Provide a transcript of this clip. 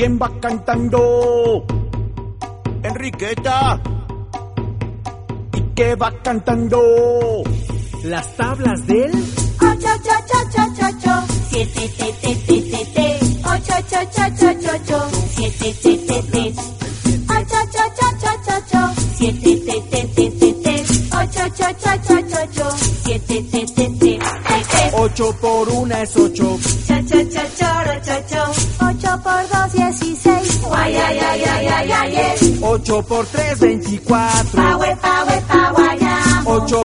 ¿Quién va cantando? Enriqueta. ¿Y qué va cantando? Las tablas del 8, 8, 8, 8, 8, 7, te, te, te, te, te. 8, 8, 8, 8, 8, 7, te, te, te. 8, 8, 8, 8, 8, 7, te, te, te, te, te. 8, 8, 8, 8, 8, 7, te, te, te, te. 8 por 1 es 8. Cha, cha, cha, choro, cho, cho. 8 por 2, 16. Guay, ay, ay, ay, ay, ay, ay. 8 por 3, 24. Pa, we, pa, we, pa, guayamo. 8